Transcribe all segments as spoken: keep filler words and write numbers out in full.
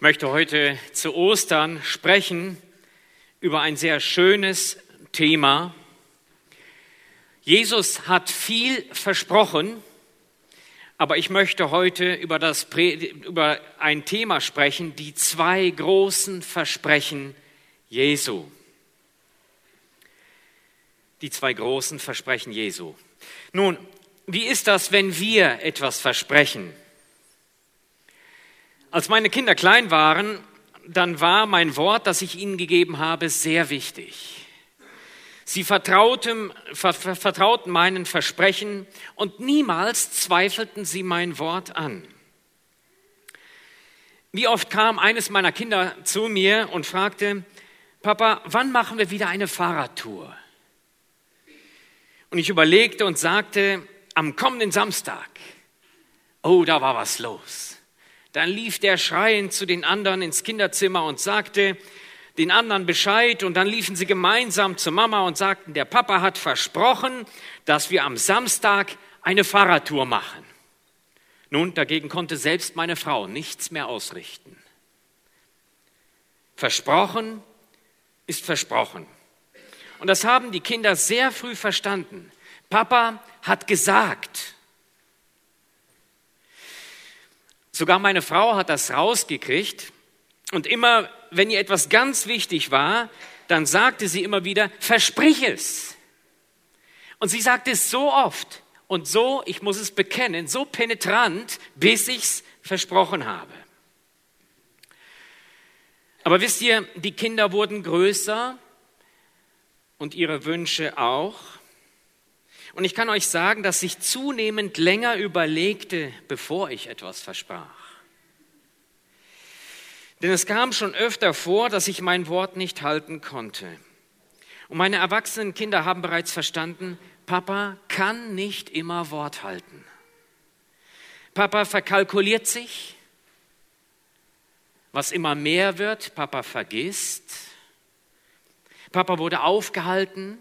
möchte heute zu Ostern sprechen über ein sehr schönes Thema. Jesus hat viel versprochen, aber ich möchte heute über, das, über ein Thema sprechen, die zwei großen Versprechen Jesu. Die zwei großen Versprechen Jesu. Nun, wie ist das, wenn wir etwas versprechen? Als meine Kinder klein waren, dann war mein Wort, das ich ihnen gegeben habe, sehr wichtig. Sie vertrauten, ver, vertrauten meinen Versprechen und niemals zweifelten sie mein Wort an. Wie oft kam eines meiner Kinder zu mir und fragte, Papa, wann machen wir wieder eine Fahrradtour? Und ich überlegte und sagte, am kommenden Samstag. Oh, da war was los. Dann lief der schreiend zu den anderen ins Kinderzimmer und sagte den anderen Bescheid. Und dann liefen sie gemeinsam zur Mama und sagten, der Papa hat versprochen, dass wir am Samstag eine Fahrradtour machen. Nun, dagegen konnte selbst meine Frau nichts mehr ausrichten. Versprochen ist versprochen. Und das haben die Kinder sehr früh verstanden. Papa hat gesagt. Sogar meine Frau hat das rausgekriegt. Und immer, wenn ihr etwas ganz wichtig war, dann sagte sie immer wieder, versprich es. Und sie sagte es so oft und so, ich muss es bekennen, so penetrant, bis ich es versprochen habe. Aber wisst ihr, die Kinder wurden größer und ihre Wünsche auch. Und ich kann euch sagen, dass ich zunehmend länger überlegte, bevor ich etwas versprach. Denn es kam schon öfter vor, dass ich mein Wort nicht halten konnte. Und meine erwachsenen Kinder haben bereits verstanden, Papa kann nicht immer Wort halten. Papa verkalkuliert sich. Was immer mehr wird, Papa vergisst. Papa wurde aufgehalten.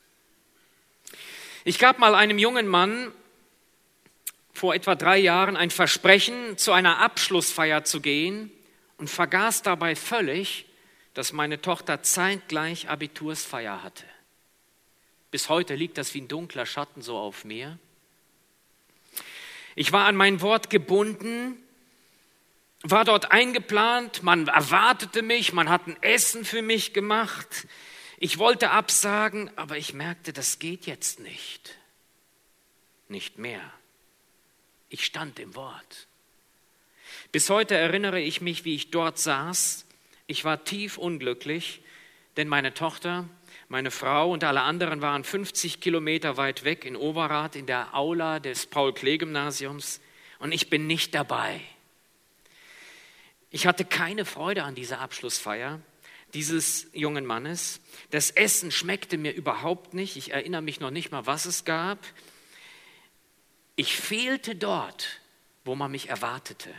Ich gab mal einem jungen Mann vor etwa drei Jahren ein Versprechen, zu einer Abschlussfeier zu gehen und vergaß dabei völlig, dass meine Tochter zeitgleich Abitursfeier hatte. Bis heute liegt das wie ein dunkler Schatten so auf mir. Ich war an mein Wort gebunden, war dort eingeplant, man erwartete mich, man hat ein Essen für mich gemacht. Ich wollte absagen, aber ich merkte, das geht jetzt nicht. Nicht mehr. Ich stand im Wort. Bis heute erinnere ich mich, wie ich dort saß. Ich war tief unglücklich, denn meine Tochter, meine Frau und alle anderen waren fünfzig Kilometer weit weg in Overath in der Aula des Paul-Klee-Gymnasiums und ich bin nicht dabei. Ich hatte keine Freude an dieser Abschlussfeier dieses jungen Mannes. Das Essen schmeckte mir überhaupt nicht. Ich erinnere mich noch nicht mal, was es gab. Ich fehlte dort, wo man mich erwartete.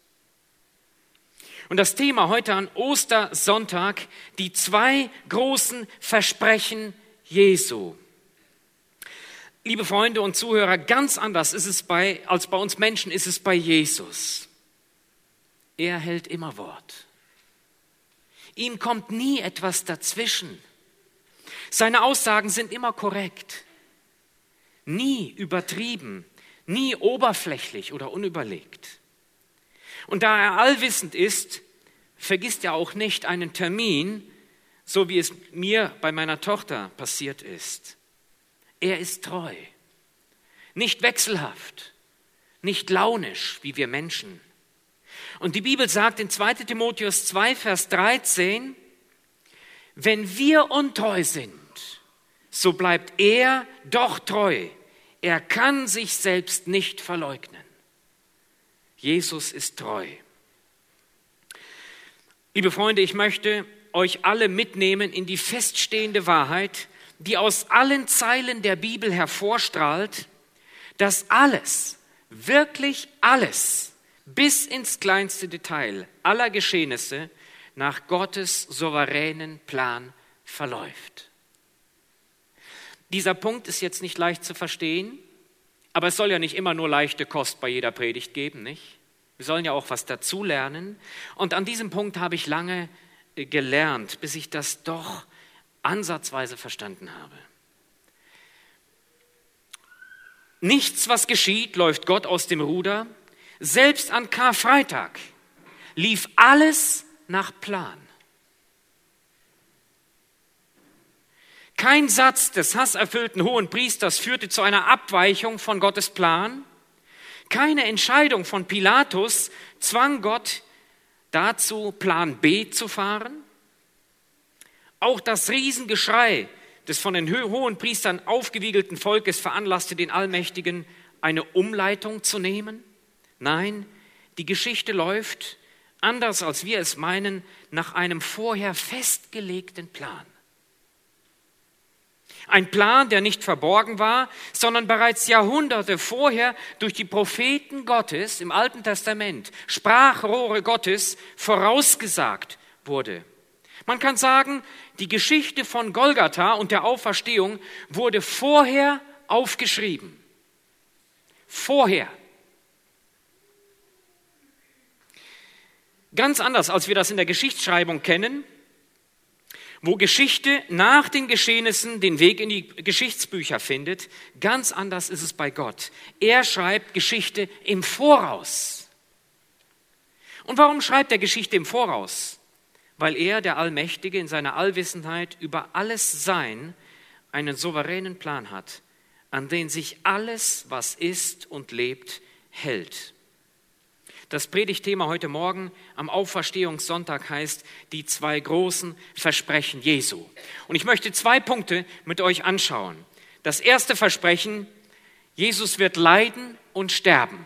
Und das Thema heute an Ostersonntag, die zwei großen Versprechen Jesu. Liebe Freunde und Zuhörer, ganz anders ist es bei, als bei uns Menschen, ist es bei Jesus. Er hält immer Wort. Ihm kommt nie etwas dazwischen. Seine Aussagen sind immer korrekt, nie übertrieben, nie oberflächlich oder unüberlegt. Und da er allwissend ist, vergisst er auch nicht einen Termin, so wie es mir bei meiner Tochter passiert ist. Er ist treu, nicht wechselhaft, nicht launisch wie wir Menschen. Und die Bibel sagt in zweiter Timotheus zwei, Vers dreizehn, wenn wir untreu sind, so bleibt er doch treu. Er kann sich selbst nicht verleugnen. Jesus ist treu. Liebe Freunde, ich möchte euch alle mitnehmen in die feststehende Wahrheit, die aus allen Zeilen der Bibel hervorstrahlt, dass alles, wirklich alles, bis ins kleinste Detail aller Geschehnisse nach Gottes souveränen Plan verläuft. Dieser Punkt ist jetzt nicht leicht zu verstehen, aber es soll ja nicht immer nur leichte Kost bei jeder Predigt geben, nicht? Wir sollen ja auch was dazulernen. Und an diesem Punkt habe ich lange gelernt, bis ich das doch ansatzweise verstanden habe. Nichts, was geschieht, läuft Gott aus dem Ruder. Selbst an Karfreitag lief alles nach Plan. Kein Satz des hasserfüllten Hohenpriesters führte zu einer Abweichung von Gottes Plan. Keine Entscheidung von Pilatus zwang Gott dazu, Plan B zu fahren. Auch das Riesengeschrei des von den Hohenpriestern aufgewiegelten Volkes veranlasste den Allmächtigen, eine Umleitung zu nehmen. Nein, die Geschichte läuft, anders als wir es meinen, nach einem vorher festgelegten Plan. Ein Plan, der nicht verborgen war, sondern bereits Jahrhunderte vorher durch die Propheten Gottes im Alten Testament, Sprachrohre Gottes, vorausgesagt wurde. Man kann sagen, die Geschichte von Golgatha und der Auferstehung wurde vorher aufgeschrieben. Vorher. Ganz anders, als wir das in der Geschichtsschreibung kennen, wo Geschichte nach den Geschehnissen den Weg in die Geschichtsbücher findet. Ganz anders ist es bei Gott. Er schreibt Geschichte im Voraus. Und warum schreibt er Geschichte im Voraus? Weil er, der Allmächtige, in seiner Allwissenheit über alles Sein einen souveränen Plan hat, an den sich alles, was ist und lebt, hält. Das Predigtthema heute Morgen am Auferstehungssonntag heißt die zwei großen Versprechen Jesu. Und ich möchte zwei Punkte mit euch anschauen. Das erste Versprechen, Jesus wird leiden und sterben.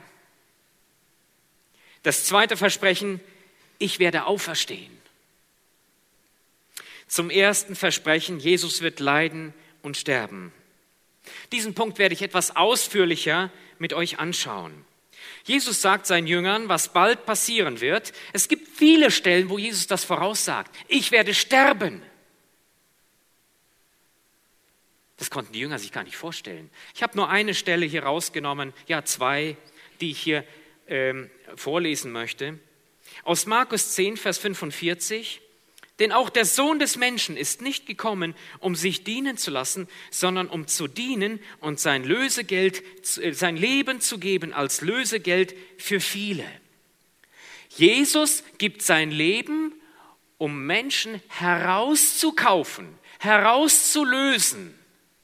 Das zweite Versprechen, ich werde auferstehen. Zum ersten Versprechen, Jesus wird leiden und sterben. Diesen Punkt werde ich etwas ausführlicher mit euch anschauen. Jesus sagt seinen Jüngern, was bald passieren wird. Es gibt viele Stellen, wo Jesus das voraussagt. Ich werde sterben. Das konnten die Jünger sich gar nicht vorstellen. Ich habe nur eine Stelle hier rausgenommen, ja zwei, die ich hier ähm, vorlesen möchte. Aus Markus zehn, Vers fünfundvierzig. Denn auch der Sohn des Menschen ist nicht gekommen, um sich dienen zu lassen, sondern um zu dienen und sein Lösegeld, sein Leben zu geben als Lösegeld für viele. Jesus gibt sein Leben, um Menschen herauszukaufen, herauszulösen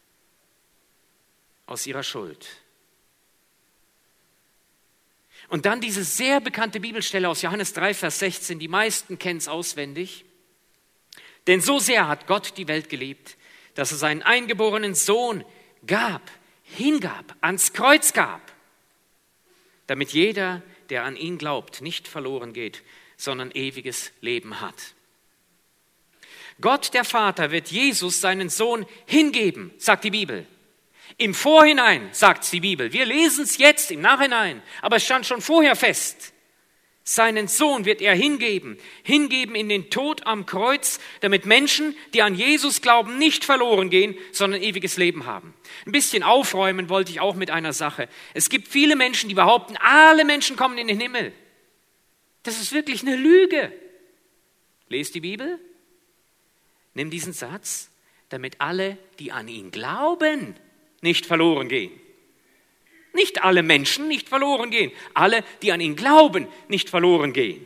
aus ihrer Schuld. Und dann diese sehr bekannte Bibelstelle aus Johannes drei, Vers sechzehn, die meisten kennen es auswendig. Denn so sehr hat Gott die Welt geliebt, dass er seinen eingeborenen Sohn gab, hingab, ans Kreuz gab, damit jeder, der an ihn glaubt, nicht verloren geht, sondern ewiges Leben hat. Gott, der Vater, wird Jesus, seinen Sohn, hingeben, sagt die Bibel. Im Vorhinein, sagt die Bibel. Wir lesen es jetzt im Nachhinein, aber es stand schon vorher fest. Seinen Sohn wird er hingeben, hingeben in den Tod am Kreuz, damit Menschen, die an Jesus glauben, nicht verloren gehen, sondern ewiges Leben haben. Ein bisschen aufräumen wollte ich auch mit einer Sache. Es gibt viele Menschen, die behaupten, alle Menschen kommen in den Himmel. Das ist wirklich eine Lüge. Lest die Bibel, nimm diesen Satz, damit alle, die an ihn glauben, nicht verloren gehen. Nicht alle Menschen nicht verloren gehen. Alle, die an ihn glauben, nicht verloren gehen.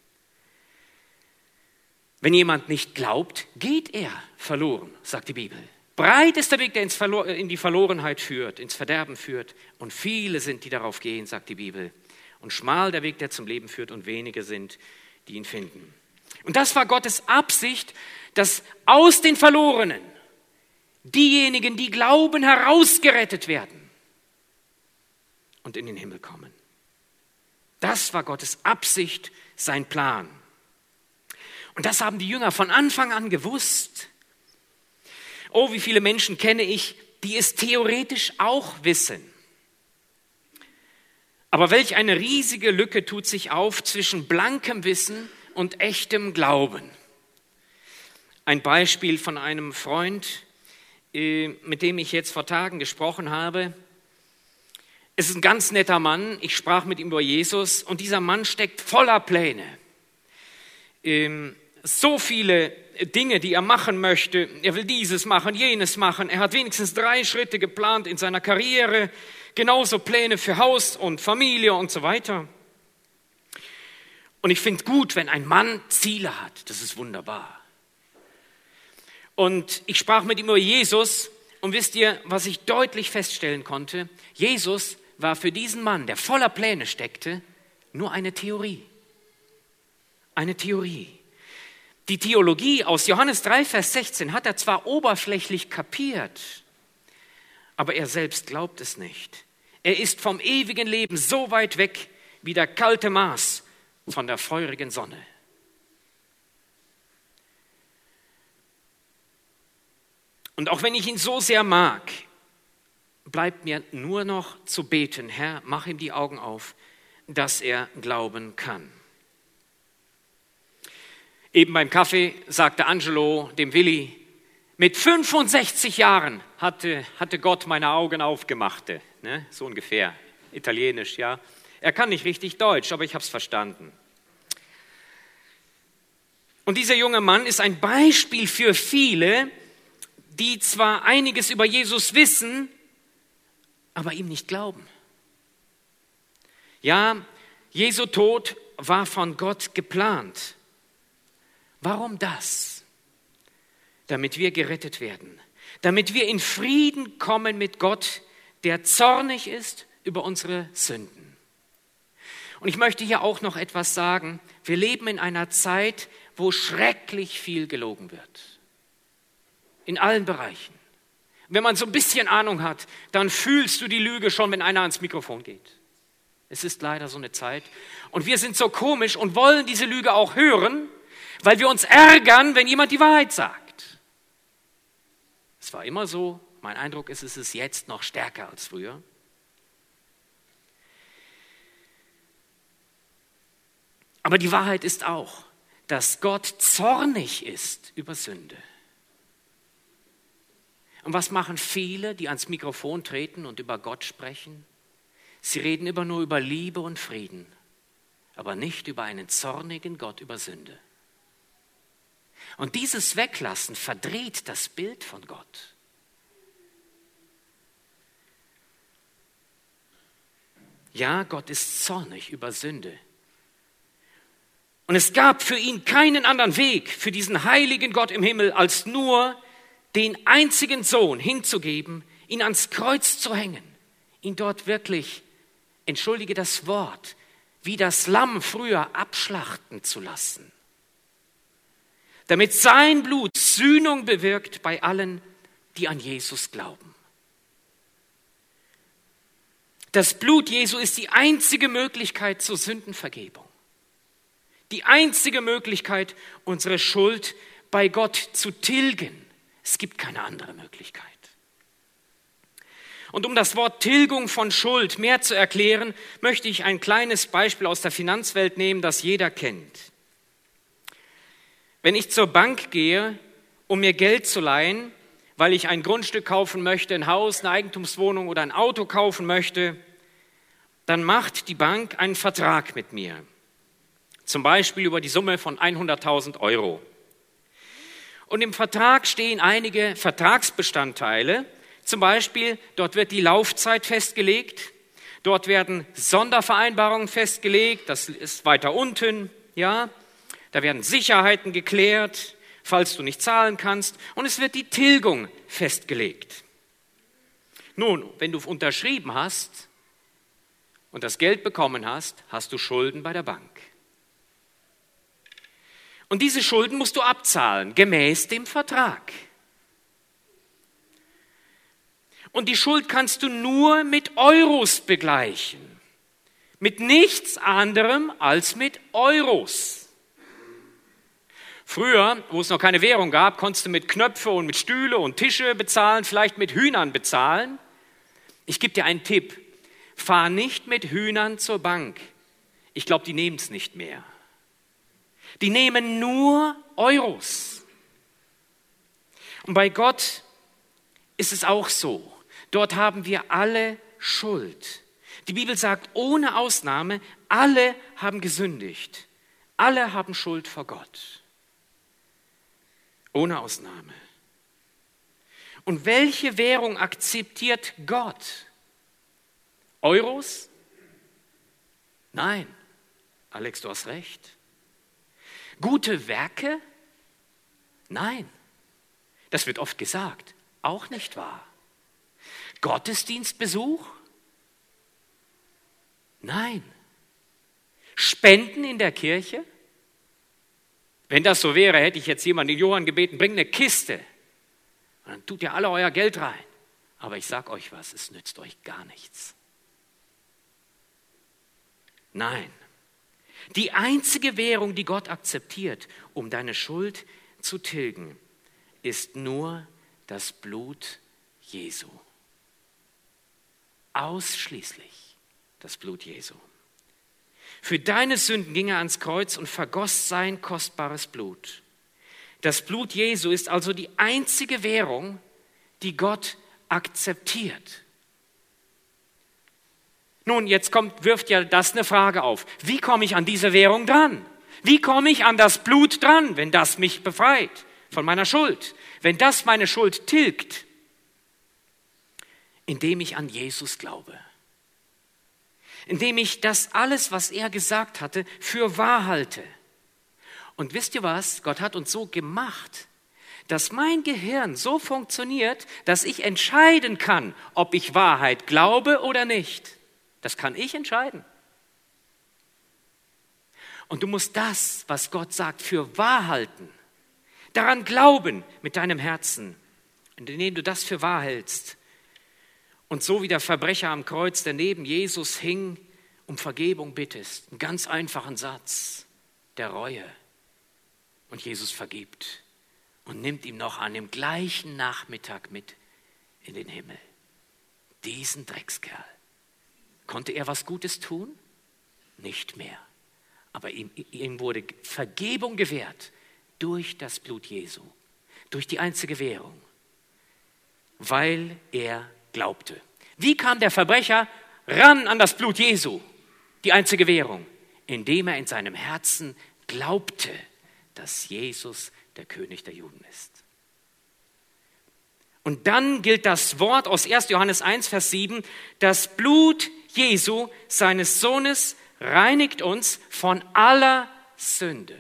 Wenn jemand nicht glaubt, geht er verloren, sagt die Bibel. Breit ist der Weg, der ins Verlo- in die Verlorenheit führt, ins Verderben führt. Und viele sind, die darauf gehen, sagt die Bibel. Und schmal der Weg, der zum Leben führt. Und wenige sind, die ihn finden. Und das war Gottes Absicht, dass aus den Verlorenen diejenigen, die glauben, herausgerettet werden und in den Himmel kommen. Das war Gottes Absicht, sein Plan. Und das haben die Jünger von Anfang an gewusst. Oh, wie viele Menschen kenne ich, die es theoretisch auch wissen. Aber welch eine riesige Lücke tut sich auf zwischen blankem Wissen und echtem Glauben. Ein Beispiel von einem Freund, mit dem ich jetzt vor Tagen gesprochen habe. Es ist ein ganz netter Mann. Ich sprach mit ihm über Jesus und dieser Mann steckt voller Pläne. Ähm, so viele Dinge, die er machen möchte. Er will dieses machen, jenes machen. Er hat wenigstens drei Schritte geplant in seiner Karriere. Genauso Pläne für Haus und Familie und so weiter. Und ich finde gut, wenn ein Mann Ziele hat. Das ist wunderbar. Und ich sprach mit ihm über Jesus und wisst ihr, was ich deutlich feststellen konnte? Jesus war für diesen Mann, der voller Pläne steckte, nur eine Theorie. Eine Theorie. Die Theologie aus Johannes drei, Vers sechzehn hat er zwar oberflächlich kapiert, aber er selbst glaubt es nicht. Er ist vom ewigen Leben so weit weg wie der kalte Mars von der feurigen Sonne. Und auch wenn ich ihn so sehr mag, bleibt mir nur noch zu beten, Herr, mach ihm die Augen auf, dass er glauben kann. Eben beim Kaffee sagte Angelo dem Willi, mit fünfundsechzig Jahren hatte, hatte Gott meine Augen aufgemacht, ne? So ungefähr, italienisch, ja. Er kann nicht richtig Deutsch, aber ich habe es verstanden. Und dieser junge Mann ist ein Beispiel für viele, die zwar einiges über Jesus wissen, aber ihm nicht glauben. Ja, Jesu Tod war von Gott geplant. Warum das? Damit wir gerettet werden, damit wir in Frieden kommen mit Gott, der zornig ist über unsere Sünden. Und ich möchte hier auch noch etwas sagen. Wir leben in einer Zeit, wo schrecklich viel gelogen wird. In allen Bereichen. Wenn man so ein bisschen Ahnung hat, dann fühlst du die Lüge schon, wenn einer ans Mikrofon geht. Es ist leider so eine Zeit. Und wir sind so komisch und wollen diese Lüge auch hören, weil wir uns ärgern, wenn jemand die Wahrheit sagt. Es war immer so. Mein Eindruck ist, es ist jetzt noch stärker als früher. Aber die Wahrheit ist auch, dass Gott zornig ist über Sünde. Und was machen viele, die ans Mikrofon treten und über Gott sprechen? Sie reden immer nur über Liebe und Frieden, aber nicht über einen zornigen Gott über Sünde. Und dieses Weglassen verdreht das Bild von Gott. Ja, Gott ist zornig über Sünde. Und es gab für ihn keinen anderen Weg, für diesen heiligen Gott im Himmel, als nur den einzigen Sohn hinzugeben, ihn ans Kreuz zu hängen, ihn dort wirklich, entschuldige das Wort, wie das Lamm früher abschlachten zu lassen. Damit sein Blut Sühnung bewirkt bei allen, die an Jesus glauben. Das Blut Jesu ist die einzige Möglichkeit zur Sündenvergebung. Die einzige Möglichkeit, unsere Schuld bei Gott zu tilgen. Es gibt keine andere Möglichkeit. Und um das Wort Tilgung von Schuld mehr zu erklären, möchte ich ein kleines Beispiel aus der Finanzwelt nehmen, das jeder kennt. Wenn ich zur Bank gehe, um mir Geld zu leihen, weil ich ein Grundstück kaufen möchte, ein Haus, eine Eigentumswohnung oder ein Auto kaufen möchte, dann macht die Bank einen Vertrag mit mir. Zum Beispiel über die Summe von hunderttausend Euro. Und im Vertrag stehen einige Vertragsbestandteile. Zum Beispiel, dort wird die Laufzeit festgelegt. Dort werden Sondervereinbarungen festgelegt. Das ist weiter unten, ja. Da werden Sicherheiten geklärt, falls du nicht zahlen kannst. Und es wird die Tilgung festgelegt. Nun, wenn du unterschrieben hast und das Geld bekommen hast, hast du Schulden bei der Bank. Und diese Schulden musst du abzahlen, gemäß dem Vertrag. Und die Schuld kannst du nur mit Euros begleichen. Mit nichts anderem als mit Euros. Früher, wo es noch keine Währung gab, konntest du mit Knöpfe und mit Stühle und Tische bezahlen, vielleicht mit Hühnern bezahlen. Ich gebe dir einen Tipp. Fahr nicht mit Hühnern zur Bank. Ich glaube, die nehmen es nicht mehr. Die nehmen nur Euros. Und bei Gott ist es auch so. Dort haben wir alle Schuld. Die Bibel sagt, ohne Ausnahme, alle haben gesündigt. Alle haben Schuld vor Gott. Ohne Ausnahme. Und welche Währung akzeptiert Gott? Euros? Nein. Alex, du hast recht. Gute Werke? Nein. Das wird oft gesagt. Auch nicht wahr. Gottesdienstbesuch? Nein. Spenden in der Kirche? Wenn das so wäre, hätte ich jetzt jemanden, den Johann, gebeten, bring eine Kiste. Und dann tut ihr alle euer Geld rein. Aber ich sage euch was, es nützt euch gar nichts. Nein. Die einzige Währung, die Gott akzeptiert, um deine Schuld zu tilgen, ist nur das Blut Jesu. Ausschließlich das Blut Jesu. Für deine Sünden ging er ans Kreuz und vergoss sein kostbares Blut. Das Blut Jesu ist also die einzige Währung, die Gott akzeptiert. Nun, jetzt kommt, wirft ja das eine Frage auf. Wie komme ich an diese Währung dran? Wie komme ich an das Blut dran, wenn das mich befreit von meiner Schuld? Wenn das meine Schuld tilgt? Indem ich an Jesus glaube. Indem ich das alles, was er gesagt hatte, für wahr halte. Und wisst ihr was? Gott hat uns so gemacht, dass mein Gehirn so funktioniert, dass ich entscheiden kann, ob ich Wahrheit glaube oder nicht. Das kann ich entscheiden. Und du musst das, was Gott sagt, für wahr halten. Daran glauben mit deinem Herzen, indem du das für wahr hältst. Und so wie der Verbrecher am Kreuz, der neben Jesus hing, um Vergebung bittest. Einen ganz einfachen Satz der Reue. Und Jesus vergibt und nimmt ihm noch an dem gleichen Nachmittag mit in den Himmel. Diesen Dreckskerl. Konnte er was Gutes tun? Nicht mehr. Aber ihm, ihm wurde Vergebung gewährt durch das Blut Jesu. Durch die einzige Währung. Weil er glaubte. Wie kam der Verbrecher ran an das Blut Jesu? Die einzige Währung. Indem er in seinem Herzen glaubte, dass Jesus der König der Juden ist. Und dann gilt das Wort aus erster Johannes eins, Vers sieben, das Blut Jesu, seines Sohnes, reinigt uns von aller Sünde.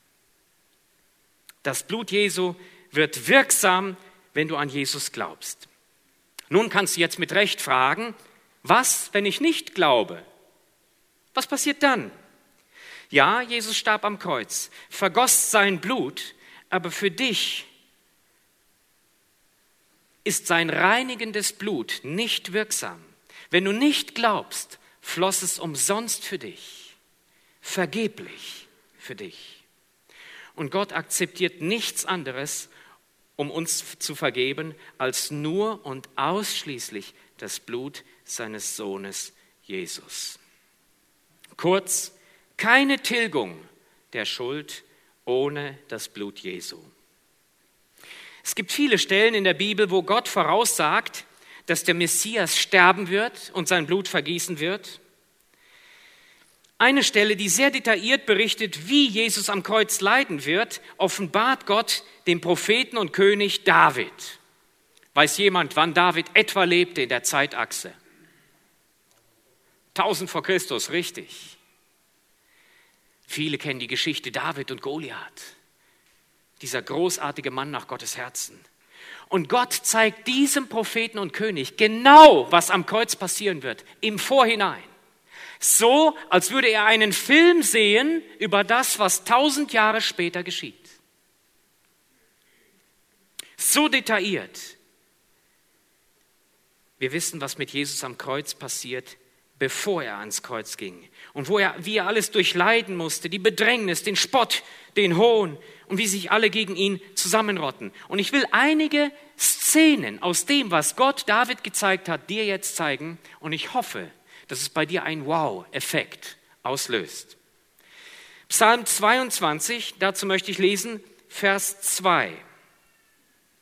Das Blut Jesu wird wirksam, wenn du an Jesus glaubst. Nun kannst du jetzt mit Recht fragen, was, wenn ich nicht glaube? Was passiert dann? Ja, Jesus starb am Kreuz, vergoss sein Blut, aber für dich ist sein reinigendes Blut nicht wirksam. Wenn du nicht glaubst, floss es umsonst für dich, vergeblich für dich. Und Gott akzeptiert nichts anderes, um uns zu vergeben, als nur und ausschließlich das Blut seines Sohnes Jesus. Kurz, keine Tilgung der Schuld ohne das Blut Jesu. Es gibt viele Stellen in der Bibel, wo Gott voraussagt, dass der Messias sterben wird und sein Blut vergießen wird. Eine Stelle, die sehr detailliert berichtet, wie Jesus am Kreuz leiden wird, offenbart Gott dem Propheten und König David. Weiß jemand, wann David etwa lebte in der Zeitachse? tausend vor Christus, richtig. Viele kennen die Geschichte David und Goliath. Dieser großartige Mann nach Gottes Herzen. Und Gott zeigt diesem Propheten und König genau, was am Kreuz passieren wird, im Vorhinein. So, als würde er einen Film sehen über das, was tausend Jahre später geschieht. So detailliert. Wir wissen, was mit Jesus am Kreuz passiert, bevor er ans Kreuz ging. Und wo er, wie er alles durchleiden musste, die Bedrängnis, den Spott, den Hohn und wie sich alle gegen ihn zusammenrotten. Und ich will einige Szenen aus dem, was Gott David gezeigt hat, dir jetzt zeigen. Und ich hoffe, dass es bei dir einen Wow-Effekt auslöst. Psalm zweiundzwanzig, dazu möchte ich lesen, Vers zwei.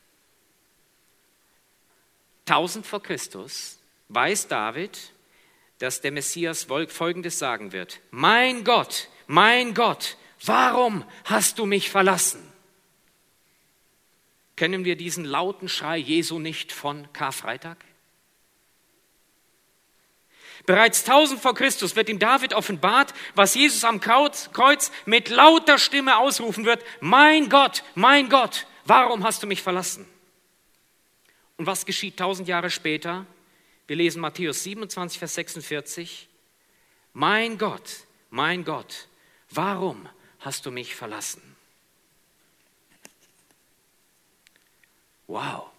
tausend vor Christus weiß David, dass der Messias Folgendes sagen wird: Mein Gott, mein Gott, warum hast du mich verlassen? Kennen wir diesen lauten Schrei Jesu nicht von Karfreitag? Bereits tausend vor Christus wird ihm David offenbart, was Jesus am Kreuz mit lauter Stimme ausrufen wird: Mein Gott, mein Gott, warum hast du mich verlassen? Und was geschieht tausend Jahre später? Wir lesen Matthäus siebenundzwanzig, Vers sechsundvierzig. Mein Gott, mein Gott, warum hast du mich verlassen? Wow.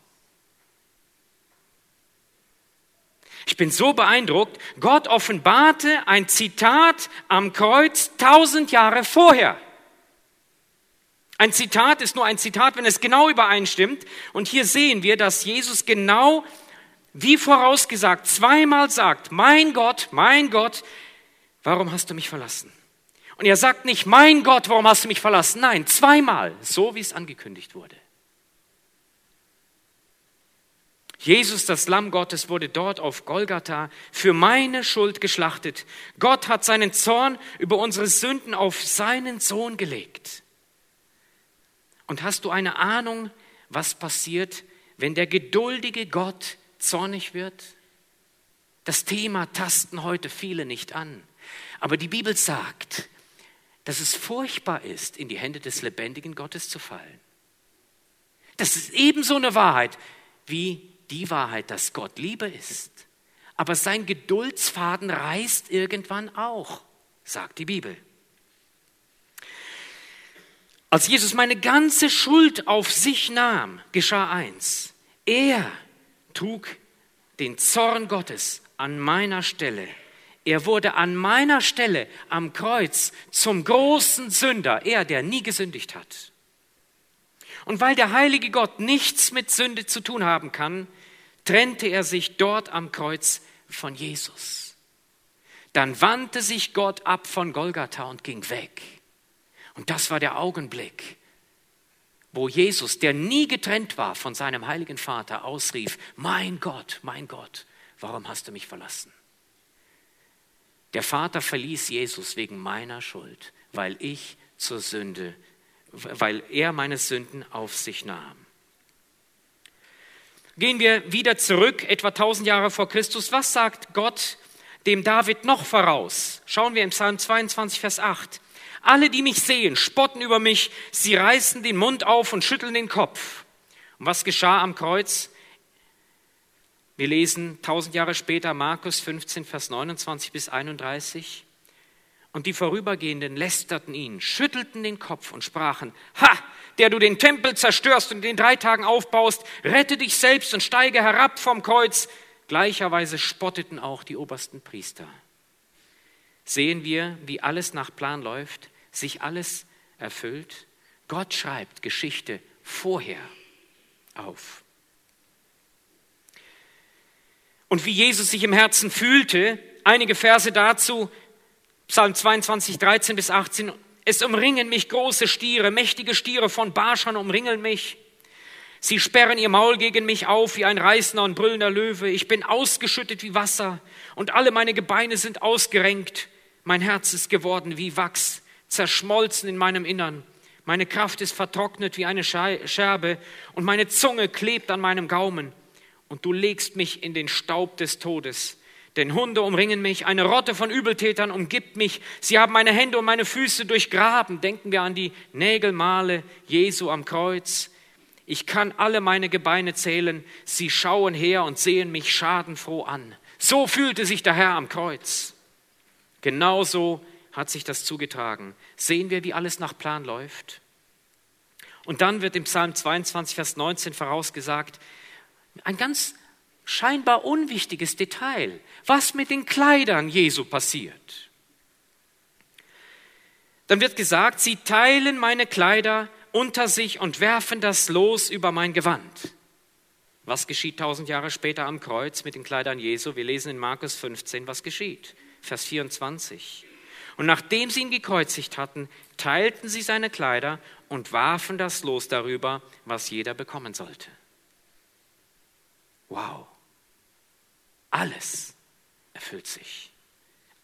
Ich bin so beeindruckt, Gott offenbarte ein Zitat am Kreuz tausend Jahre vorher. Ein Zitat ist nur ein Zitat, wenn es genau übereinstimmt. Und hier sehen wir, dass Jesus genau wie vorausgesagt zweimal sagt: Mein Gott, mein Gott, warum hast du mich verlassen? Und er sagt nicht: Mein Gott, warum hast du mich verlassen? Nein, zweimal, so wie es angekündigt wurde. Jesus, das Lamm Gottes, wurde dort auf Golgatha für meine Schuld geschlachtet. Gott hat seinen Zorn über unsere Sünden auf seinen Sohn gelegt. Und hast du eine Ahnung, was passiert, wenn der geduldige Gott zornig wird? Das Thema tasten heute viele nicht an. Aber die Bibel sagt, dass es furchtbar ist, in die Hände des lebendigen Gottes zu fallen. Das ist ebenso eine Wahrheit wie die Wahrheit, dass Gott Liebe ist. Aber sein Geduldsfaden reißt irgendwann auch, sagt die Bibel. Als Jesus meine ganze Schuld auf sich nahm, geschah eins. Er trug den Zorn Gottes an meiner Stelle. Er wurde an meiner Stelle am Kreuz zum großen Sünder, er, der nie gesündigt hat. Und weil der heilige Gott nichts mit Sünde zu tun haben kann, trennte er sich dort am Kreuz von Jesus. Dann wandte sich Gott ab von Golgatha und ging weg. Und das war der Augenblick, wo Jesus, der nie getrennt war von seinem heiligen Vater, ausrief: Mein Gott, mein Gott, warum hast du mich verlassen? Der Vater verließ Jesus wegen meiner Schuld, weil ich zur Sünde, weil er meine Sünden auf sich nahm. Gehen wir wieder zurück, etwa tausend Jahre vor Christus. Was sagt Gott dem David noch voraus? Schauen wir im Psalm zweiundzwanzig, Vers acht. Alle, die mich sehen, spotten über mich, sie reißen den Mund auf und schütteln den Kopf. Und was geschah am Kreuz? Wir lesen tausend Jahre später Markus fünfzehn, Vers neunundzwanzig bis einunddreißig. Und die Vorübergehenden lästerten ihn, schüttelten den Kopf und sprachen: Ha, der du den Tempel zerstörst und in drei Tagen aufbaust, rette dich selbst und steige herab vom Kreuz. Gleicherweise spotteten auch die obersten Priester. Sehen wir, wie alles nach Plan läuft, sich alles erfüllt? Gott schreibt Geschichte vorher auf. Und wie Jesus sich im Herzen fühlte, einige Verse dazu, Psalm zweiundzwanzig, dreizehn bis achtzehn. Es umringen mich große Stiere, mächtige Stiere von Baschan umringeln mich. Sie sperren ihr Maul gegen mich auf wie ein reißender und brüllender Löwe. Ich bin ausgeschüttet wie Wasser und alle meine Gebeine sind ausgerenkt. Mein Herz ist geworden wie Wachs, zerschmolzen in meinem Innern. Meine Kraft ist vertrocknet wie eine Scherbe und meine Zunge klebt an meinem Gaumen. Und du legst mich in den Staub des Todes. Denn Hunde umringen mich, eine Rotte von Übeltätern umgibt mich. Sie haben meine Hände und meine Füße durchgraben. Denken wir an die Nägelmale Jesu am Kreuz. Ich kann alle meine Gebeine zählen. Sie schauen her und sehen mich schadenfroh an. So fühlte sich der Herr am Kreuz. Genauso hat sich das zugetragen. Sehen wir, wie alles nach Plan läuft? Und dann wird im Psalm zweiundzwanzig, Vers neunzehn vorausgesagt, ein ganz scheinbar unwichtiges Detail, was mit den Kleidern Jesu passiert. Dann wird gesagt, sie teilen meine Kleider unter sich und werfen das Los über mein Gewand. Was geschieht tausend Jahre später am Kreuz mit den Kleidern Jesu? Wir lesen in Markus fünfzehn, was geschieht. Vers vierundzwanzig. Und nachdem sie ihn gekreuzigt hatten, teilten sie seine Kleider und warfen das Los darüber, was jeder bekommen sollte. Wow. Alles erfüllt sich.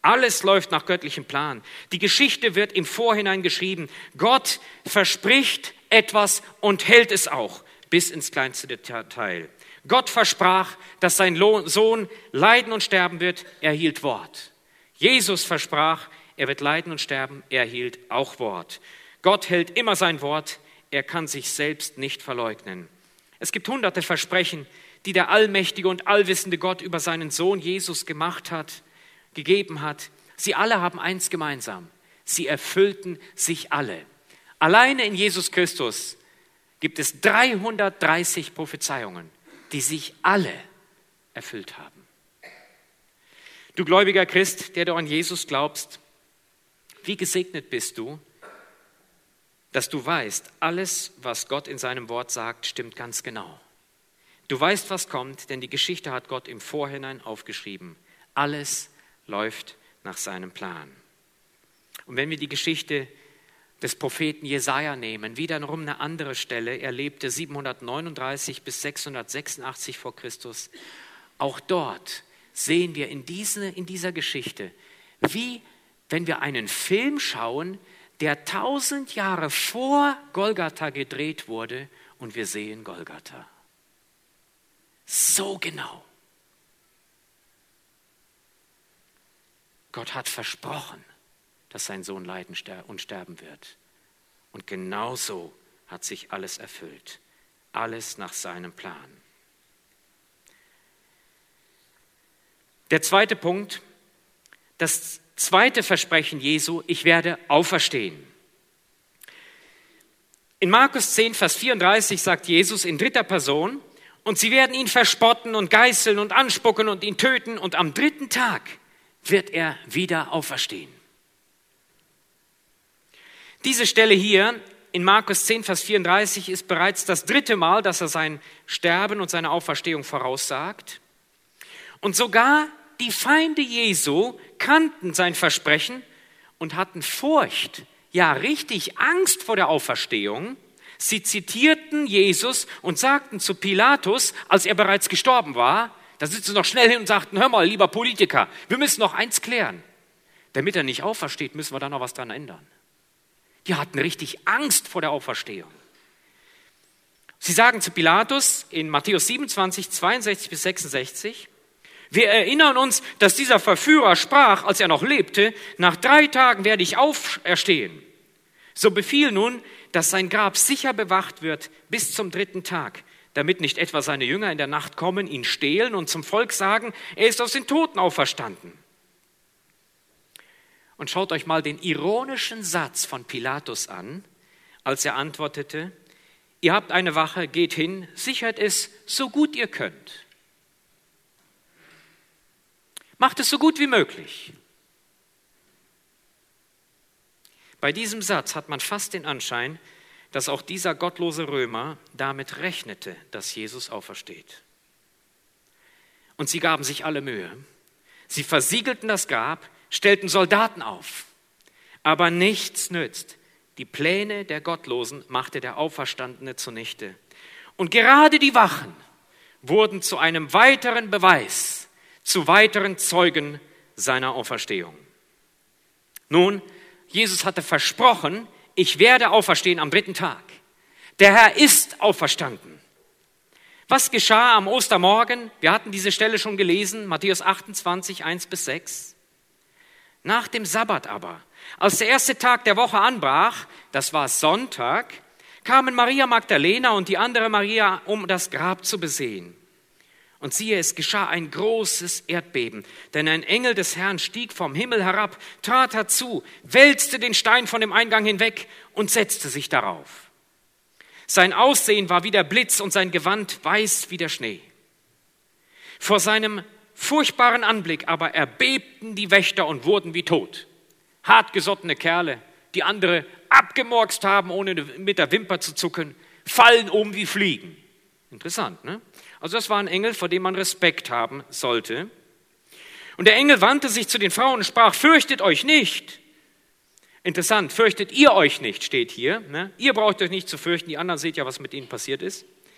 Alles läuft nach göttlichem Plan. Die Geschichte wird im Vorhinein geschrieben. Gott verspricht etwas und hält es auch bis ins kleinste Detail. Gott versprach, dass sein Sohn leiden und sterben wird. Er hielt Wort. Jesus versprach, er wird leiden und sterben. Er hielt auch Wort. Gott hält immer sein Wort. Er kann sich selbst nicht verleugnen. Es gibt hunderte Versprechen, die der allmächtige und allwissende Gott über seinen Sohn Jesus gemacht hat, gegeben hat. Sie alle haben eins gemeinsam. Sie erfüllten sich alle. Alleine in Jesus Christus gibt es dreihundertdreißig Prophezeiungen, die sich alle erfüllt haben. Du gläubiger Christ, der du an Jesus glaubst, wie gesegnet bist du, dass du weißt, alles, was Gott in seinem Wort sagt, stimmt ganz genau. Du weißt, was kommt, denn die Geschichte hat Gott im Vorhinein aufgeschrieben. Alles läuft nach seinem Plan. Und wenn wir die Geschichte des Propheten Jesaja nehmen, wiederum eine andere Stelle, er lebte siebenhundertneununddreißig bis sechshundertsechsundachtzig vor Christus. Auch dort sehen wir in, diese, in dieser Geschichte, wie wenn wir einen Film schauen, der tausend Jahre vor Golgatha gedreht wurde und wir sehen Golgatha. So genau. Gott hat versprochen, dass sein Sohn leiden und sterben wird. Und genau so hat sich alles erfüllt. Alles nach seinem Plan. Der zweite Punkt, das zweite Versprechen Jesu, ich werde auferstehen. In Markus zehn, Vers vierunddreißig sagt Jesus in dritter Person, und sie werden ihn verspotten und geißeln und anspucken und ihn töten und am dritten Tag wird er wieder auferstehen. Diese Stelle hier in Markus zehn, Vers vierunddreißig ist bereits das dritte Mal, dass er sein Sterben und seine Auferstehung voraussagt. Und sogar die Feinde Jesu kannten sein Versprechen und hatten Furcht, ja richtig Angst vor der Auferstehung. Sie zitierten Jesus und sagten zu Pilatus, als er bereits gestorben war, da sitzen sie noch schnell hin und sagten, hör mal, lieber Politiker, wir müssen noch eins klären. Damit er nicht aufersteht, müssen wir da noch was dran ändern. Die hatten richtig Angst vor der Auferstehung. Sie sagen zu Pilatus in Matthäus siebenundzwanzig, zweiundsechzig bis sechsundsechzig, wir erinnern uns, dass dieser Verführer sprach, als er noch lebte, nach drei Tagen werde ich auferstehen. So befiehl nun, dass sein Grab sicher bewacht wird bis zum dritten Tag, damit nicht etwa seine Jünger in der Nacht kommen, ihn stehlen und zum Volk sagen, er ist aus den Toten auferstanden. Und schaut euch mal den ironischen Satz von Pilatus an, als er antwortete, ihr habt eine Wache, geht hin, sichert es so gut ihr könnt. Macht es so gut wie möglich. Bei diesem Satz hat man fast den Anschein, dass auch dieser gottlose Römer damit rechnete, dass Jesus aufersteht. Und sie gaben sich alle Mühe. Sie versiegelten das Grab, stellten Soldaten auf. Aber nichts nützt. Die Pläne der Gottlosen machte der Auferstandene zunichte. Und gerade die Wachen wurden zu einem weiteren Beweis, zu weiteren Zeugen seiner Auferstehung. Nun, Jesus hatte versprochen, ich werde auferstehen am dritten Tag. Der Herr ist auferstanden. Was geschah am Ostermorgen? Wir hatten diese Stelle schon gelesen, Matthäus achtundzwanzig, eins bis sechs. Nach dem Sabbat aber, als der erste Tag der Woche anbrach, das war Sonntag, kamen Maria Magdalena und die andere Maria, um das Grab zu besehen. Und siehe, es geschah ein großes Erdbeben, denn ein Engel des Herrn stieg vom Himmel herab, trat herzu, wälzte den Stein von dem Eingang hinweg und setzte sich darauf. Sein Aussehen war wie der Blitz und sein Gewand weiß wie der Schnee. Vor seinem furchtbaren Anblick aber erbebten die Wächter und wurden wie tot. Hartgesottene Kerle, die andere abgemurkst haben, ohne mit der Wimper zu zucken, fallen um wie Fliegen. Interessant, ne? Also das war ein Engel, vor dem man Respekt haben sollte. Und der Engel wandte sich zu den Frauen und sprach, fürchtet euch nicht. Interessant, fürchtet ihr euch nicht, steht hier. Ne? Ihr braucht euch nicht zu fürchten, die anderen seht ja, was mit ihnen passiert ist.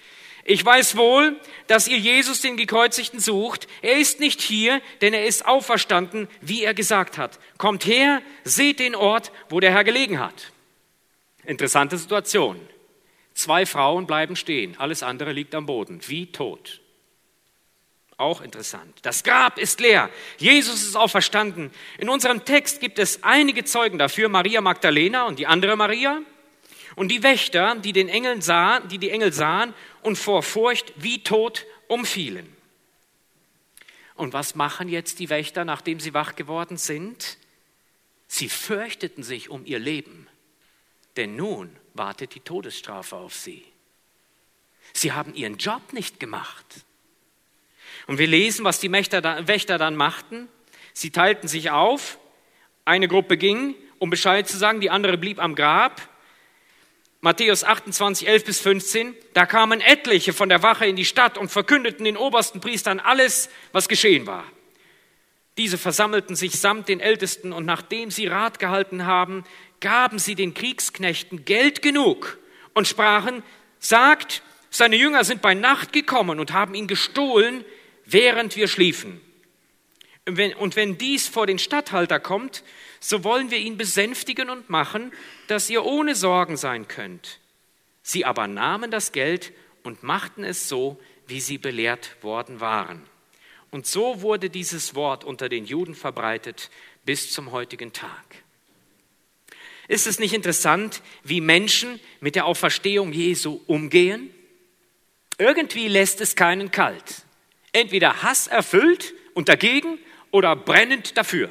Ich weiß wohl, dass ihr Jesus, den Gekreuzigten, sucht. Er ist nicht hier, denn er ist auferstanden, wie er gesagt hat. Kommt her, seht den Ort, wo der Herr gelegen hat. Interessante Situation. Zwei Frauen bleiben stehen, alles andere liegt am Boden, wie tot. Auch interessant. Das Grab ist leer. Jesus ist auferstanden. In unserem Text gibt es einige Zeugen dafür, Maria Magdalena und die andere Maria. Und die Wächter, die den Engeln sahen, die die Engel sahen und vor Furcht wie tot umfielen. Und was machen jetzt die Wächter, nachdem sie wach geworden sind? Sie fürchteten sich um ihr Leben, denn nun wartet die Todesstrafe auf sie. Sie haben ihren Job nicht gemacht. Und wir lesen, was die Wächter dann machten. Sie teilten sich auf. Eine Gruppe ging, um Bescheid zu sagen, die andere blieb am Grab. Matthäus achtundzwanzig, elf bis fünfzehn, da kamen etliche von der Wache in die Stadt und verkündeten den obersten Priestern alles, was geschehen war. Diese versammelten sich samt den Ältesten und nachdem sie Rat gehalten haben, gaben sie den Kriegsknechten Geld genug und sprachen, sagt, seine Jünger sind bei Nacht gekommen und haben ihn gestohlen, während wir schliefen. Und wenn, und wenn dies vor den Statthalter kommt, so wollen wir ihn besänftigen und machen, dass ihr ohne Sorgen sein könnt. Sie aber nahmen das Geld und machten es so, wie sie belehrt worden waren. Und so wurde dieses Wort unter den Juden verbreitet bis zum heutigen Tag. Ist es nicht interessant, wie Menschen mit der Auferstehung Jesu umgehen? Irgendwie lässt es keinen kalt. Entweder hasserfüllt und dagegen oder brennend dafür.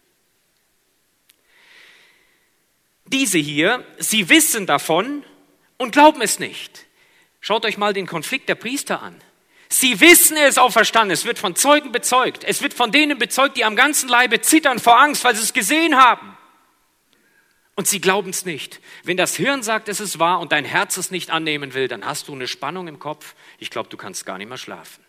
Diese hier, sie wissen davon und glauben es nicht. Schaut euch mal den Konflikt der Priester an. Sie wissen, er ist auferstanden. Es wird von Zeugen bezeugt. Es wird von denen bezeugt, die am ganzen Leibe zittern vor Angst, weil sie es gesehen haben. Und sie glauben es nicht. Wenn das Hirn sagt, es ist wahr und dein Herz es nicht annehmen will, dann hast du eine Spannung im Kopf. Ich glaube, du kannst gar nicht mehr schlafen.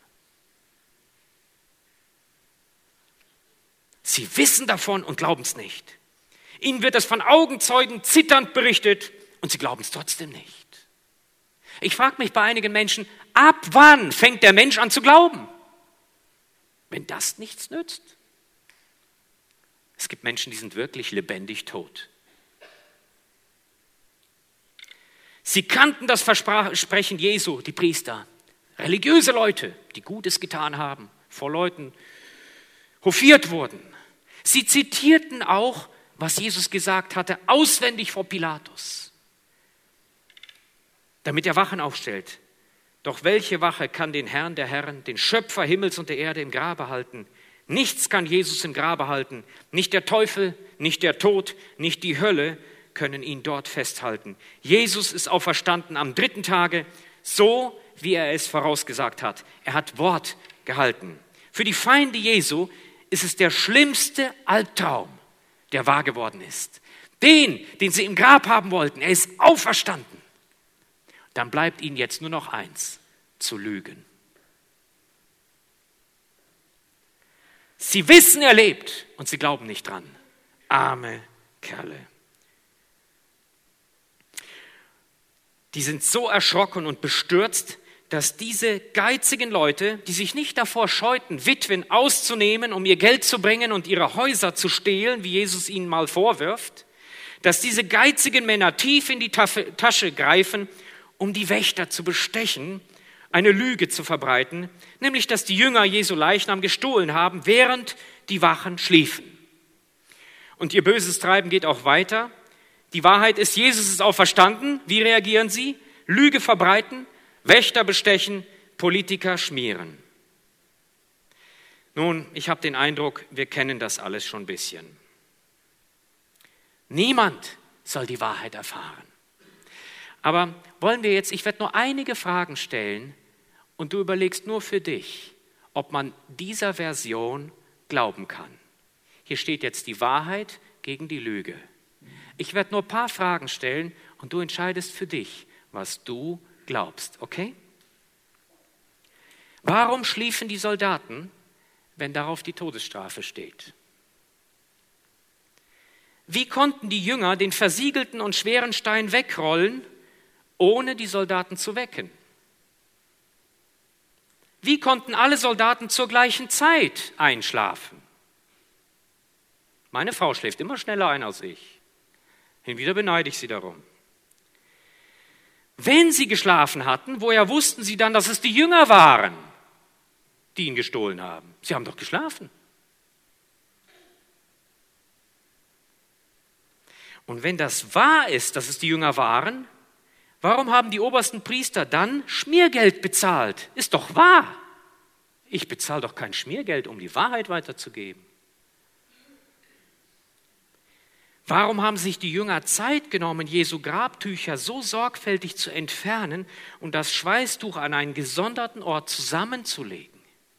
Sie wissen davon und glauben es nicht. Ihnen wird es von Augenzeugen zitternd berichtet und sie glauben es trotzdem nicht. Ich frage mich bei einigen Menschen, ab wann fängt der Mensch an zu glauben? Wenn das nichts nützt. Es gibt Menschen, die sind wirklich lebendig tot. Sie kannten das Versprechen Jesu, die Priester, religiöse Leute, die Gutes getan haben, vor Leuten hofiert wurden. Sie zitierten auch, was Jesus gesagt hatte, auswendig vor Pilatus, damit er Wachen aufstellt. Doch welche Wache kann den Herrn der Herren, den Schöpfer Himmels und der Erde im Grabe halten? Nichts kann Jesus im Grabe halten. Nicht der Teufel, nicht der Tod, nicht die Hölle können ihn dort festhalten. Jesus ist auferstanden am dritten Tage, so wie er es vorausgesagt hat. Er hat Wort gehalten. Für die Feinde Jesu ist es der schlimmste Albtraum, der wahr geworden ist. Den, den sie im Grab haben wollten, er ist auferstanden. Dann bleibt ihnen jetzt nur noch eins, zu lügen. Sie wissen, er lebt und sie glauben nicht dran. Arme Kerle. Die sind so erschrocken und bestürzt, dass diese geizigen Leute, die sich nicht davor scheuten, Witwen auszunehmen, um ihr Geld zu bringen und ihre Häuser zu stehlen, wie Jesus ihnen mal vorwirft, dass diese geizigen Männer tief in die Tasche greifen, um die Wächter zu bestechen, eine Lüge zu verbreiten, nämlich, dass die Jünger Jesu Leichnam gestohlen haben, während die Wachen schliefen. Und ihr böses Treiben geht auch weiter. Die Wahrheit ist, Jesus ist auferstanden. Wie reagieren sie? Lüge verbreiten, Wächter bestechen, Politiker schmieren. Nun, ich habe den Eindruck, wir kennen das alles schon ein bisschen. Niemand soll die Wahrheit erfahren. Aber wollen wir jetzt, ich werde nur einige Fragen stellen und du überlegst nur für dich, ob man dieser Version glauben kann. Hier steht jetzt die Wahrheit gegen die Lüge. Ich werde nur ein paar Fragen stellen und du entscheidest für dich, was du glaubst, okay? Warum schliefen die Soldaten, wenn darauf die Todesstrafe steht? Wie konnten die Jünger den versiegelten und schweren Stein wegrollen, ohne die Soldaten zu wecken? Wie konnten alle Soldaten zur gleichen Zeit einschlafen? Meine Frau schläft immer schneller ein als ich. Hin wieder beneide ich sie darum. Wenn sie geschlafen hatten, woher wussten sie dann, dass es die Jünger waren, die ihn gestohlen haben? Sie haben doch geschlafen. Und wenn das wahr ist, dass es die Jünger waren, warum haben die obersten Priester dann Schmiergeld bezahlt? Ist doch wahr. Ich bezahle doch kein Schmiergeld, um die Wahrheit weiterzugeben. Warum haben sich die Jünger Zeit genommen, Jesu Grabtücher so sorgfältig zu entfernen und das Schweißtuch an einen gesonderten Ort zusammenzulegen?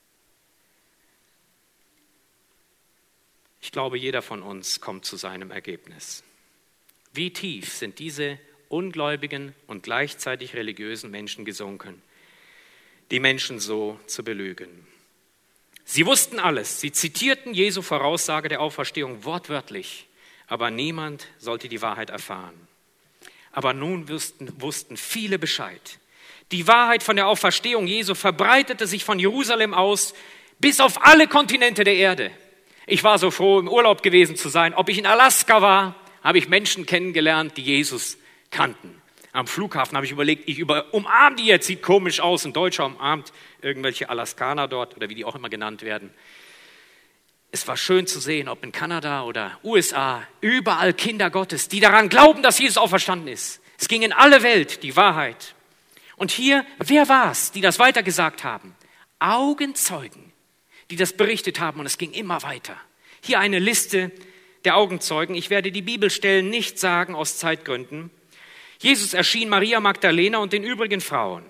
Ich glaube, jeder von uns kommt zu seinem Ergebnis. Wie tief sind diese ungläubigen und gleichzeitig religiösen Menschen gesunken, die Menschen so zu belügen? Sie wussten alles, sie zitierten Jesu Voraussage der Auferstehung wortwörtlich, aber niemand sollte die Wahrheit erfahren. Aber nun wussten, wussten viele Bescheid. Die Wahrheit von der Auferstehung Jesu verbreitete sich von Jerusalem aus bis auf alle Kontinente der Erde. Ich war so froh, im Urlaub gewesen zu sein. Ob ich in Alaska war, habe ich Menschen kennengelernt, die Jesus kannten. Am Flughafen habe ich überlegt, ich über, umarme die jetzt, sieht komisch aus. Ein Deutscher umarmt irgendwelche Alaskaner dort oder wie die auch immer genannt werden. Es war schön zu sehen, ob in Kanada oder U S A, überall Kinder Gottes, die daran glauben, dass Jesus auferstanden ist. Es ging in alle Welt die Wahrheit. Und hier, wer war es, die das weitergesagt haben? Augenzeugen, die das berichtet haben, und es ging immer weiter. Hier eine Liste der Augenzeugen. Ich werde die Bibelstellen nicht sagen aus Zeitgründen. Jesus erschien Maria Magdalena und den übrigen Frauen.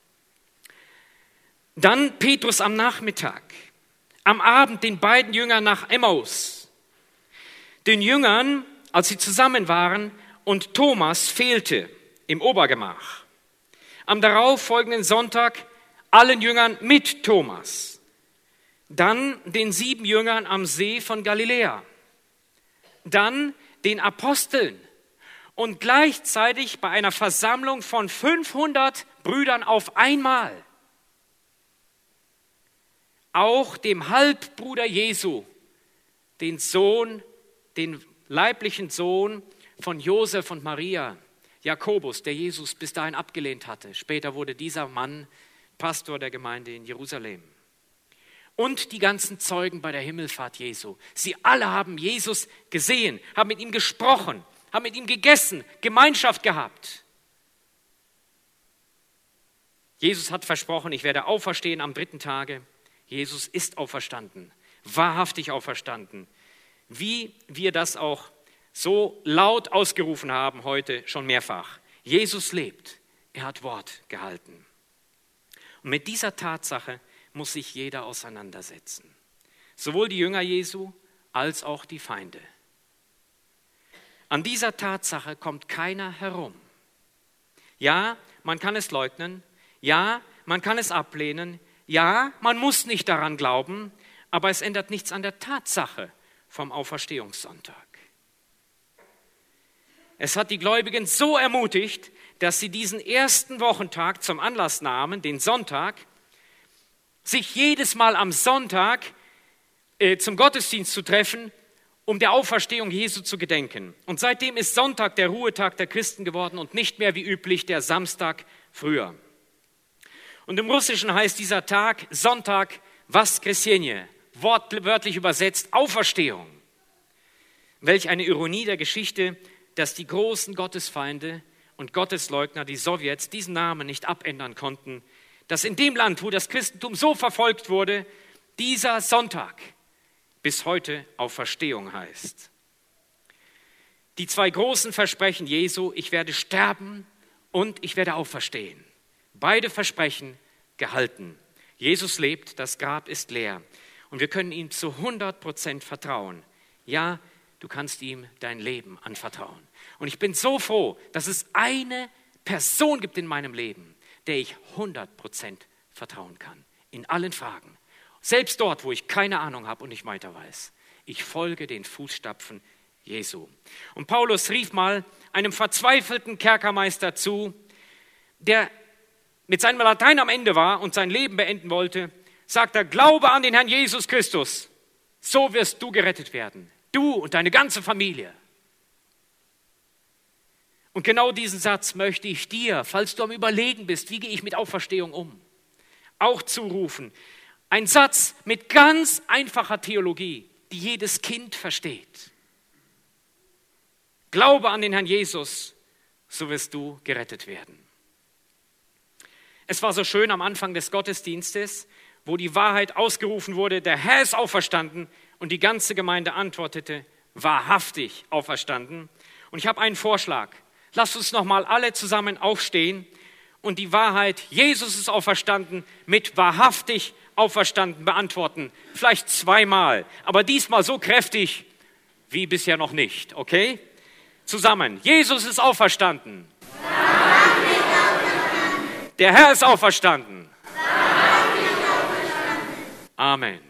Dann Petrus am Nachmittag. Am Abend den beiden Jüngern nach Emmaus. Den Jüngern, als sie zusammen waren, und Thomas fehlte im Obergemach. Am darauffolgenden Sonntag allen Jüngern mit Thomas. Dann den sieben Jüngern am See von Galiläa. Dann den Aposteln und gleichzeitig bei einer Versammlung von fünfhundert Brüdern auf einmal. Auch dem Halbbruder Jesu, den Sohn, den leiblichen Sohn von Josef und Maria, Jakobus, der Jesus bis dahin abgelehnt hatte. Später wurde dieser Mann Pastor der Gemeinde in Jerusalem. Und die ganzen Zeugen bei der Himmelfahrt Jesu. Sie alle haben Jesus gesehen, haben mit ihm gesprochen, haben mit ihm gegessen, Gemeinschaft gehabt. Jesus hat versprochen, ich werde auferstehen am dritten Tage. Jesus ist auferstanden, wahrhaftig auferstanden. Wie wir das auch so laut ausgerufen haben heute schon mehrfach. Jesus lebt, er hat Wort gehalten. Und mit dieser Tatsache muss sich jeder auseinandersetzen. Sowohl die Jünger Jesu als auch die Feinde. An dieser Tatsache kommt keiner herum. Ja, man kann es leugnen. Ja, man kann es ablehnen. Ja, man muss nicht daran glauben, aber es ändert nichts an der Tatsache vom Auferstehungssonntag. Es hat die Gläubigen so ermutigt, dass sie diesen ersten Wochentag zum Anlass nahmen, den Sonntag, sich jedes Mal am Sonntag äh, zum Gottesdienst zu treffen, um der Auferstehung Jesu zu gedenken. Und seitdem ist Sonntag der Ruhetag der Christen geworden und nicht mehr wie üblich der Samstag früher. Und im Russischen heißt dieser Tag Sonntag Воскресенье, wortwörtlich übersetzt Auferstehung. Welch eine Ironie der Geschichte, dass die großen Gottesfeinde und Gottesleugner, die Sowjets, diesen Namen nicht abändern konnten, dass in dem Land, wo das Christentum so verfolgt wurde, dieser Sonntag bis heute Auferstehung heißt. Die zwei großen Versprechen Jesu, ich werde sterben und ich werde auferstehen. Beide Versprechen gehalten. Jesus lebt, das Grab ist leer und wir können ihm zu hundert Prozent vertrauen. Ja, du kannst ihm dein Leben anvertrauen. Und ich bin so froh, dass es eine Person gibt in meinem Leben, der ich hundert Prozent vertrauen kann. In allen Fragen. Selbst dort, wo ich keine Ahnung habe und nicht weiter weiß. Ich folge den Fußstapfen Jesu. Und Paulus rief mal einem verzweifelten Kerkermeister zu, der mit seinem Latein am Ende war und sein Leben beenden wollte, sagt er, glaube an den Herrn Jesus Christus, so wirst du gerettet werden, du und deine ganze Familie. Und genau diesen Satz möchte ich dir, falls du am Überlegen bist, wie gehe ich mit Auferstehung um, auch zurufen. Ein Satz mit ganz einfacher Theologie, die jedes Kind versteht. Glaube an den Herrn Jesus, so wirst du gerettet werden. Es war so schön am Anfang des Gottesdienstes, wo die Wahrheit ausgerufen wurde, der Herr ist auferstanden und die ganze Gemeinde antwortete, wahrhaftig auferstanden. Und ich habe einen Vorschlag. Lasst uns nochmal alle zusammen aufstehen und die Wahrheit, Jesus ist auferstanden, mit wahrhaftig auferstanden beantworten. Vielleicht zweimal, aber diesmal so kräftig wie bisher noch nicht, okay? Zusammen. Jesus ist auferstanden. Wahrhaftig auferstanden. Der Herr ist auferstanden. Wahrhaftig auferstanden. Amen.